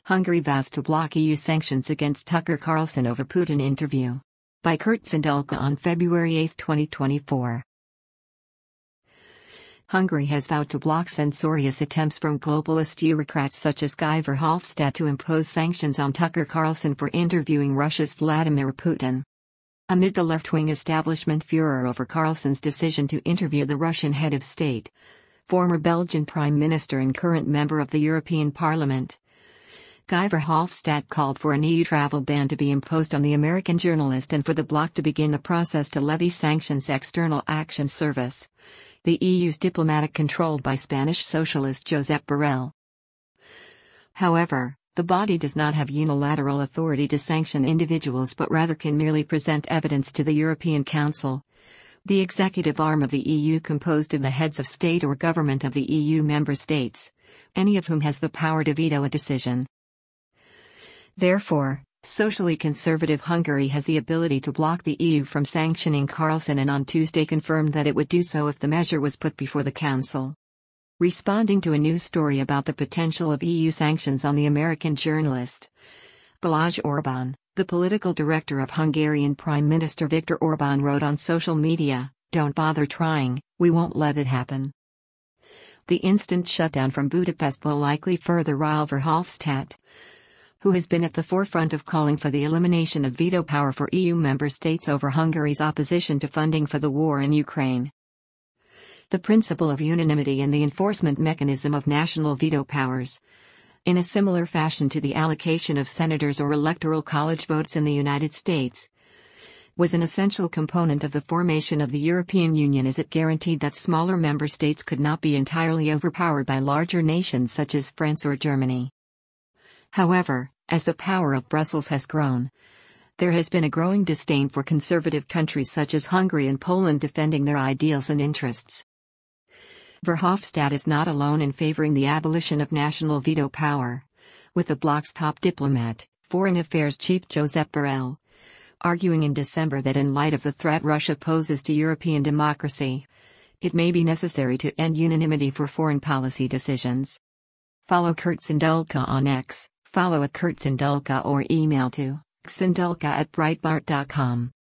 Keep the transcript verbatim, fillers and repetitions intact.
Hungary vows to block E U sanctions against Tucker Carlson over Putin interview. By Kurt Sandulka on February eighth, twenty twenty-four. Hungary has vowed to block censorious attempts from globalist bureaucrats such as Guy Verhofstadt to impose sanctions on Tucker Carlson for interviewing Russia's Vladimir Putin. Amid the left-wing establishment furor over Carlson's decision to interview the Russian head of state, former Belgian Prime Minister and current member of the European Parliament, Guy Verhofstadt called for an E U travel ban to be imposed on the American journalist and for the bloc to begin the process to levy sanctions. External Action Service, the E U's diplomatic controlled by Spanish socialist Josep Borrell. However, the body does not have unilateral authority to sanction individuals but rather can merely present evidence to the European Council, the executive arm of the E U composed of the heads of state or government of the E U member states, any of whom has the power to veto a decision. Therefore, socially conservative Hungary has the ability to block the E U from sanctioning Carlson and on Tuesday confirmed that it would do so if the measure was put before the Council. Responding to a news story about the potential of E U sanctions on the American journalist, Balázs Orbán, the political director of Hungarian Prime Minister Viktor Orbán, wrote on social media, "Don't bother trying, we won't let it happen." The instant shutdown from Budapest will likely further rile Verhofstadt, who has been at the forefront of calling for the elimination of veto power for E U member states over Hungary's opposition to funding for the war in Ukraine. The principle of unanimity and the enforcement mechanism of national veto powers, in a similar fashion to the allocation of senators or electoral college votes in the United States, was an essential component of the formation of the European Union as it guaranteed that smaller member states could not be entirely overpowered by larger nations such as France or Germany. However, as the power of Brussels has grown, there has been a growing disdain for conservative countries such as Hungary and Poland defending their ideals and interests. Verhofstadt is not alone in favoring the abolition of national veto power, with the bloc's top diplomat, Foreign Affairs Chief Josep Borrell, arguing in December that in light of the threat Russia poses to European democracy, it may be necessary to end unanimity for foreign policy decisions. Follow Kurt Sandulka on X, follow at Kurt Sandulka or email to sandulka at breitbart dot com.